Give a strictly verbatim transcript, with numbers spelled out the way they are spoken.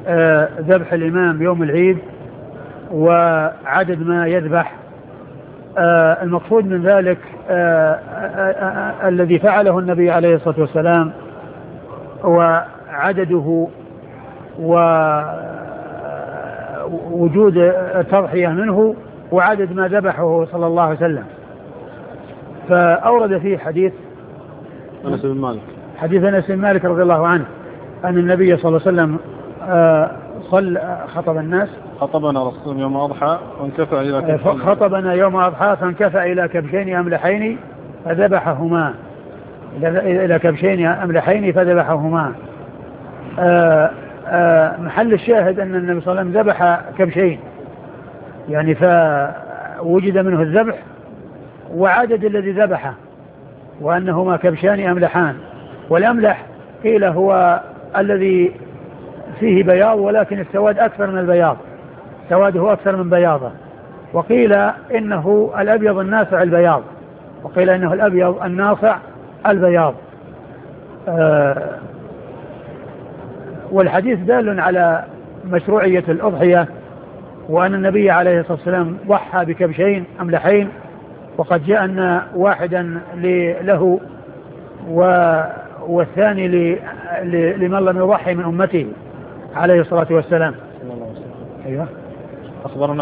آه ذبح الإمام يوم العيد وعدد ما يذبح. آه المقصود من ذلك آه آه آه الذي فعله النبي عليه الصلاة والسلام وعدده ووجود التضحية منه وعدد ما ذبحه صلى الله عليه وسلم. فأورد فيه حديث أنس بن مالك حديث أنس بن مالك رضي الله عنه أن النبي صلى الله عليه وسلم صلى خطب الناس خطبنا رسول يوم أضحى فانكفأ إلى كبشين خطبنا يوم أضحى فانكفأ إلى كبشين أملحين فذبحهما إلى كبشين أملحين فذبحهما. آآ آآ محل الشاهد أن النبي صلى الله عليه وسلم ذبح كبشين يعني فوجد منه الذبح وعدد الذي ذبحه وأنهما كبشان أملحان. والأملح قيل هو الذي فيه بياض ولكن السواد أكثر من البياض، سواده أكثر من بياضه. وقيل إنه الأبيض الناصع البياض، وقيل إنه الأبيض الناصع البياض. آه والحديث دال على مشروعية الأضحية وأن النبي عليه الصلاة والسلام ضحى بكبشين أملحين، وقد جاء أن واحدا له والثاني لمن لم يضحي من أمته عليه الصلاة والسلام. أيوة. أخبرنا